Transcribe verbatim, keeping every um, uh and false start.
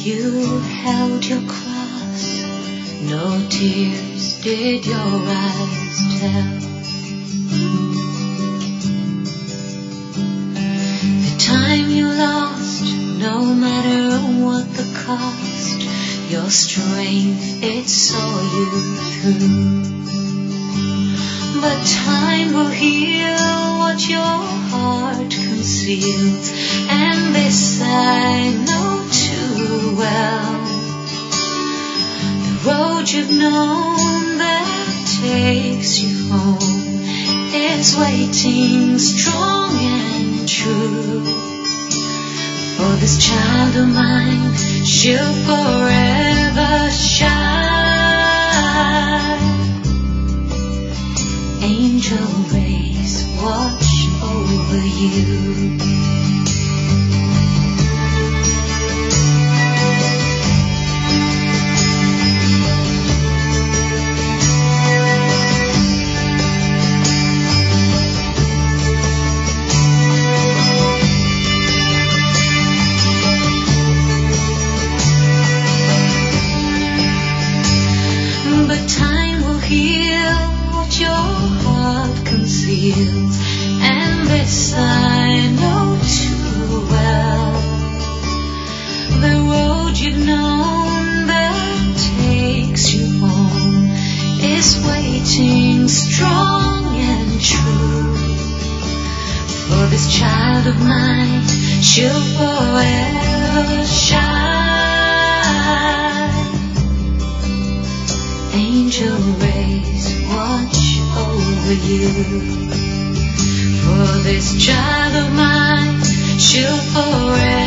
you held your cross, no tears did your eyes tell. The time you lost, no matter what the cost, your strength, it saw you through. But time will heal what your heart conceals, and this I know too well. The road you've known that takes you home is waiting strong and true. For this child of mine, she'll forever shine. Angel rays watch over you. But time will heal what your heart conceals, and this I know too well. The road you've known that takes you home is waiting strong and true. For this child of mine, she'll forever shine. Angel rays watch over you. For this child of mine, she'll forever